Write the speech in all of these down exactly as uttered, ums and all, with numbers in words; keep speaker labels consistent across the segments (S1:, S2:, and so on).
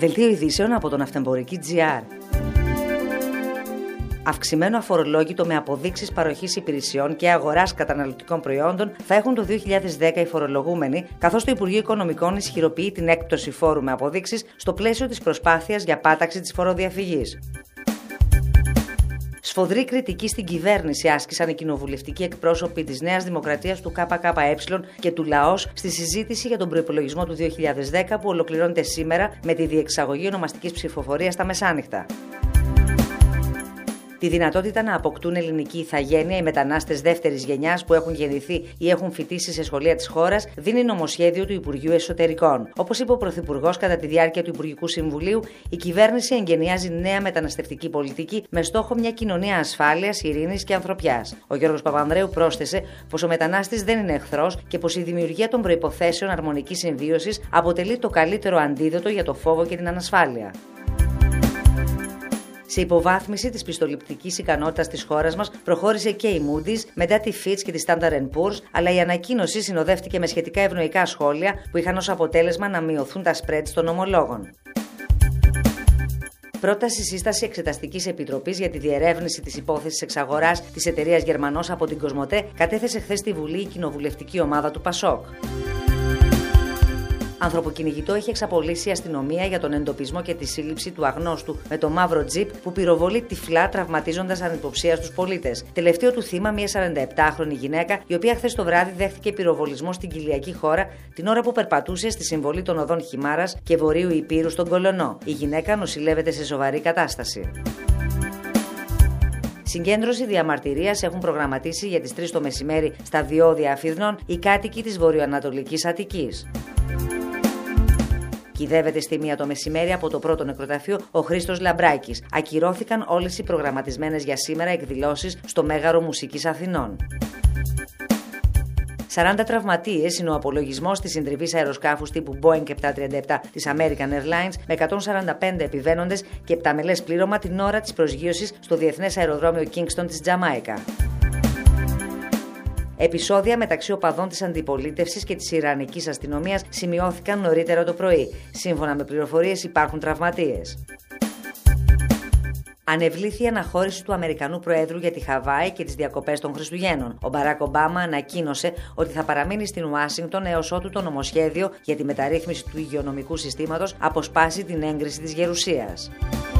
S1: Δελτίο ειδήσεων από τον Αυτεμπορική τζι αρ. Αυξημένο αφορολόγητο με αποδείξεις παροχής υπηρεσιών και αγοράς καταναλωτικών προϊόντων θα έχουν το δύο χιλιάδες δέκα οι φορολογούμενοι, καθώς το Υπουργείο Οικονομικών ισχυροποιεί την έκπτωση φόρου με αποδείξεις στο πλαίσιο της προσπάθειας για πάταξη της φοροδιαφυγής. Σφοδρή κριτική στην κυβέρνηση άσκησαν οι κοινοβουλευτικοί εκπρόσωποι της Νέας Δημοκρατίας, του ΚΚΕ και του ΛΑΟΣ στη συζήτηση για τον προϋπολογισμό του δύο χιλιάδες δέκα που ολοκληρώνεται σήμερα με τη διεξαγωγή ονομαστικής ψηφοφορίας στα μεσάνυχτα. Τη δυνατότητα να αποκτούν ελληνική ηθαγένεια οι μετανάστες δεύτερης γενιάς που έχουν γεννηθεί ή έχουν φοιτήσει σε σχολεία της χώρας δίνει νομοσχέδιο του Υπουργείου Εσωτερικών. Όπως είπε ο Πρωθυπουργός κατά τη διάρκεια του Υπουργικού Συμβουλίου, η κυβέρνηση εγγενιάζει νέα μεταναστευτική πολιτική με στόχο μια κοινωνία ασφάλειας, ειρήνης και ανθρωπιάς. Ο Γιώργος Παπανδρέου πρόσθεσε πως ο μετανάστης δεν είναι εχθρός και πως η δημιουργία των προϋποθέσεων αρμονικής συμβίωσης αποτελεί το καλύτερο αντίδοτο για το φόβο και την ανασφάλεια. Σε υποβάθμιση της πιστοληπτικής ικανότητας της χώρας μας προχώρησε και η Moody's μετά τη Fitch και τη Standard εντ Poor's, αλλά η ανακοίνωση συνοδεύτηκε με σχετικά ευνοϊκά σχόλια που είχαν ως αποτέλεσμα να μειωθούν τα spreads των ομολόγων. Πρόταση σύσταση Εξεταστικής Επιτροπής για τη διερεύνηση της υπόθεσης εξαγοράς της εταιρείας Γερμανός από την Κοσμοτέ κατέθεσε χθες στη Βουλή η κοινοβουλευτική ομάδα του Πασόκ. Ανθρωποκυνηγητό έχει εξαπολύσει η αστυνομία για τον εντοπισμό και τη σύλληψη του αγνώστου με το μαύρο τζιπ που πυροβολεί τυφλά, τραυματίζοντας ανυποψία στους πολίτες. Τελευταίο του θύμα, μια σαρανταεπτάχρονη γυναίκα, η οποία χθες το βράδυ δέχτηκε πυροβολισμό στην κοιλιακή χώρα την ώρα που περπατούσε στη συμβολή των οδών Χιμάρας και Βορείου Ηπείρου στον Κολονό. Η γυναίκα νοσηλεύεται σε σοβαρή κατάσταση. Συγκέντρωση διαμαρτυρίας έχουν προγραμματίσει για τις τρεις το μεσημέρι στα διόδια Αφιδνών οι κάτοικοι της βορειοανατολικής Αττικής. Κυδεύεται στη μία το μεσημέρι από το πρώτο νεκροταφείο ο Χρήστος Λαμπράκης. Ακυρώθηκαν όλες οι προγραμματισμένες για σήμερα εκδηλώσεις στο Μέγαρο Μουσικής Αθηνών. σαράντα τραυματίες είναι ο απολογισμός της συντριβής αεροσκάφους τύπου Boeing επτακόσια τριάντα επτά της American Airlines με εκατόν σαράντα πέντε επιβαίνοντες και επταμελές πλήρωμα την ώρα της προσγείωσης στο διεθνές αεροδρόμιο Kingston της Τζαμάικα. Επεισόδια μεταξύ οπαδών της αντιπολίτευσης και της Ιρανικής αστυνομίας σημειώθηκαν νωρίτερα το πρωί. Σύμφωνα με πληροφορίες υπάρχουν τραυματίες. Ανεβλήθη η αναχώρηση του Αμερικανού Προέδρου για τη Χαβάη και τις διακοπές των Χριστουγέννων. Ο Μπαράκ Ομπάμα ανακοίνωσε ότι θα παραμείνει στην Ουάσιγκτον έως ότου το νομοσχέδιο για τη μεταρρύθμιση του υγειονομικού συστήματος αποσπάσει την έγκριση της γερουσίας.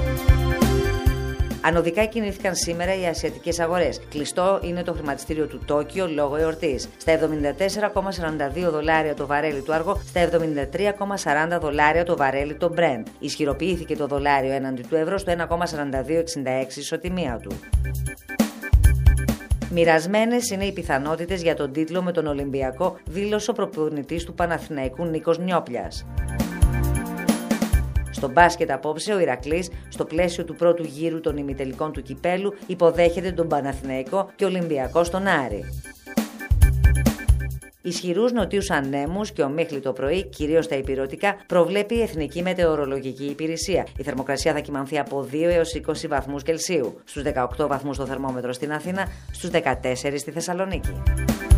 S1: Ανωδικά κινήθηκαν σήμερα οι ασιατικές αγορές. Κλειστό είναι το χρηματιστήριο του Τόκιο λόγω εορτής. Στα εβδομήντα τέσσερα κόμμα σαράντα δύο δολάρια το βαρέλι του αργό, στα εβδομήντα τρία κόμμα σαράντα δολάρια το βαρέλι το Brent. Ισχυροποιήθηκε το δολάριο έναντι του ευρώ στο ένα κόμμα σαράντα δύο εξήντα έξι ισοτιμία του. Μοιρασμένες είναι οι πιθανότητες για τον τίτλο με τον Ολυμπιακό, δήλωσε ο προπονητής του Παναθηναϊκού Νίκος Νιόπλιας. Στο μπάσκετ απόψε, ο Ηρακλής, στο πλαίσιο του πρώτου γύρου των ημιτελικών του Κυπέλου, υποδέχεται τον Παναθηναϊκό και Ολυμπιακό στον Άρη. Ισχυρούς νοτίους ανέμους και ομίχλη το πρωί, κυρίως στα ηπειρωτικά, προβλέπει η Εθνική Μετεωρολογική Υπηρεσία. Η θερμοκρασία θα κυμανθεί από δύο έως είκοσι βαθμούς Κελσίου. Στους δεκαοκτώ βαθμούς το θερμόμετρο στην Αθήνα, στους δεκατέσσερα στη Θεσσαλονίκη.